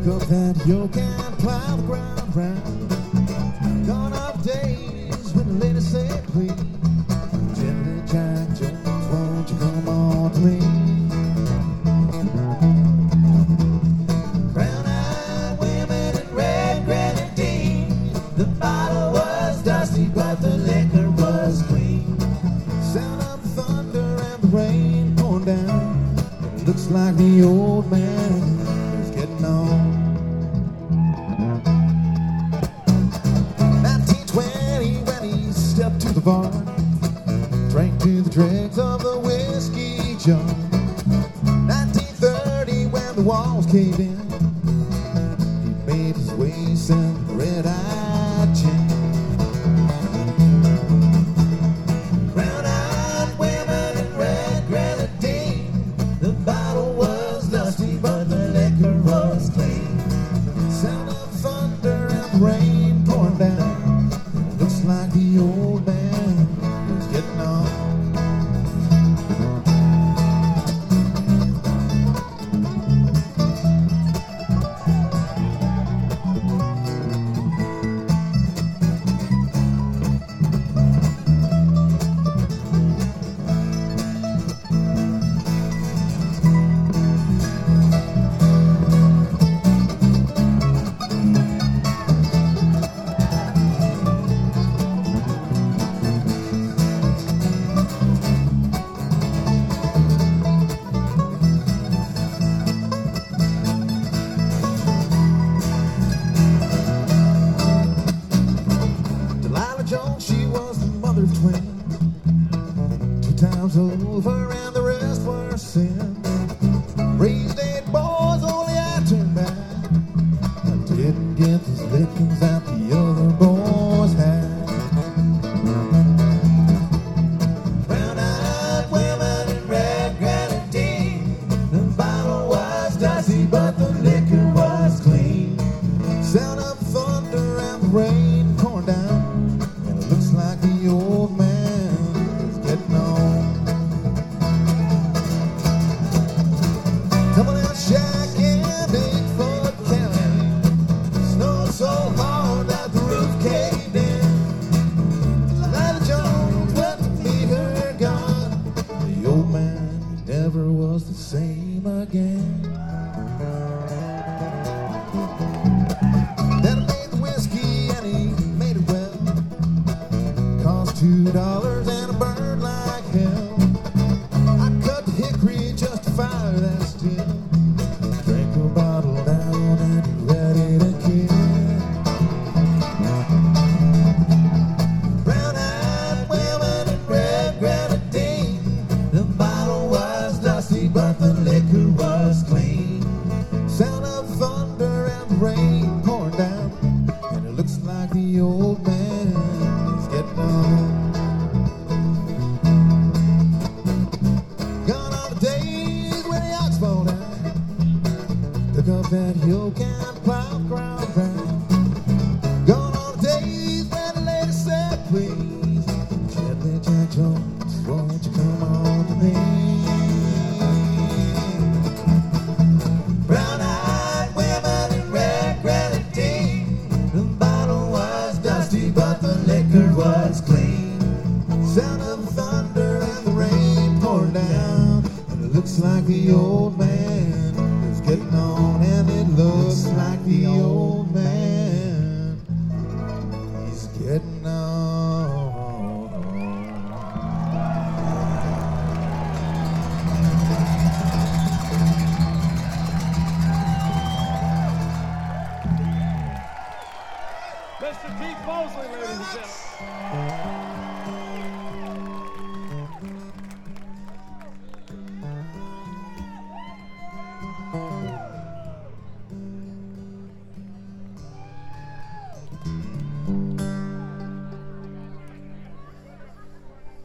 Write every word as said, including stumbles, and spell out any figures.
Pick up that yoke and plow the ground round. Gone are the days when the lady said please. Gently, Jack Jones, won't you come on to me? Brown-eyed women in red grenadine. The bottle was dusty, but the liquor was clean. Sound of the thunder and the rain pouring down. It looks like the old man is getting on. nineteen twenty when he stepped to the bar, drank to the dregs of the whiskey jar. nineteen thirty when the walls caved in, he made his way send the red-eyed chin. Brown-eyed women in red grenadine. The bottle was dusty, but the liquor was clean. Sound of thunder and rain pouring down. It looks like the old man is getting on. Jones, she was the mother of twins, two times over and the rest were sin. Raised eight boys, only I turned back. I didn't get those lickings that the other boys had. Brown-eyed women in red grenadine. The bottle was dusty, but the liquor was clean. Sound of thunder and the rain pouring down. Looks like the old man is getting on. Coming out Shack and Bigfoot County. Snowed so hard that the roof caved in. Lila Jones went to meet her God. The old man never was the same again. Then he made the whiskey and he made it well. Two dollars and a bird like hell. I cut the hickory just to fire that still. Drank a bottle down and ready to kill. Brown-eyed women in red grenadine. The bottle was dusty, but the liquor was clean. Sound of thunder and the rain pouring down, and it looks like the old man is getting on. Pick up that yoke and plow the ground round. Gone are the days when the lady said please. Gently, Jack Jones, won't you come on to me? Brown-eyed women in red grenadine. The bottle was dusty, but the liquor was clean. Sound of thunder and the rain pouring down, and it looks like the old man getting on, and it looks like the old